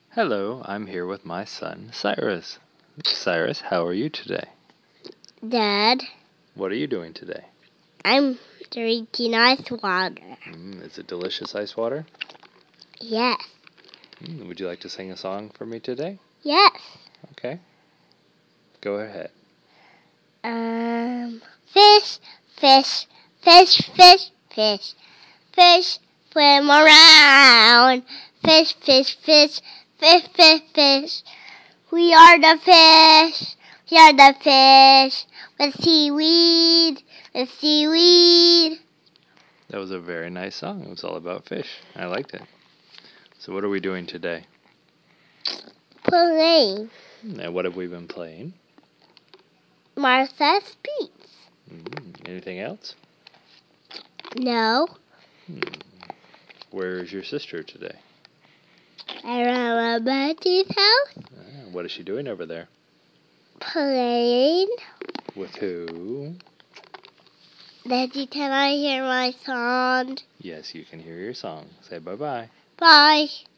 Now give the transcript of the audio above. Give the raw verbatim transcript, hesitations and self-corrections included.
Hello, I'm here with my son, Cyrus. Cyrus, how are you today? Dad, What are you doing today? I'm drinking ice water. Mm, is it delicious ice water? Yes. Mm, would you like to sing a song for me today? Yes. Okay. Go ahead. Um, fish, fish, fish, fish, fish, fish, swim around. Fish, fish, fish, fish, fish, fish. We are the fish. We are the fish with seaweed, with seaweed. That was a very nice song. It was all about fish. I liked it. So what are we doing today? Playing And what have we been playing? Martha Speaks. Mm, anything else? No. Hmm. Where is your sister today? Around my buddy's house. Ah, what is she doing over there? Playing. With who? Daddy, can I hear my song? Yes, you can hear your song. Say bye-bye. Bye.